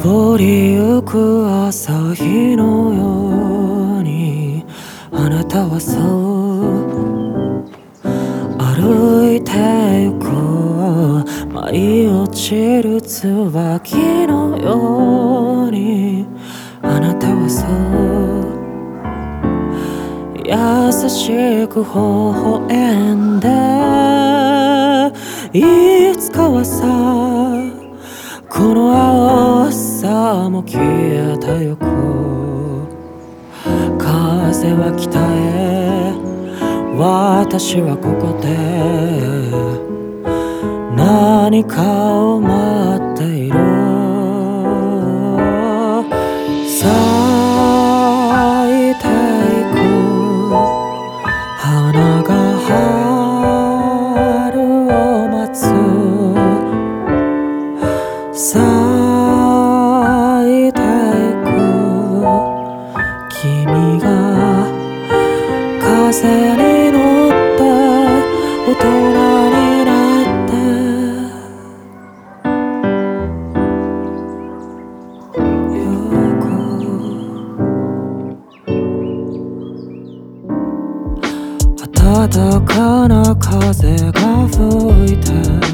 昇りゆく朝日のようにあなたはそう歩いてゆく舞い落ちる椿のようにあなたはそう優しく微笑んでいつかはさこの青さも消えてゆく風は北へ私はここで何かを待っている咲いていく花が春を待つ咲いていく君が風に乗って大人になってゆく暖かな風が吹いて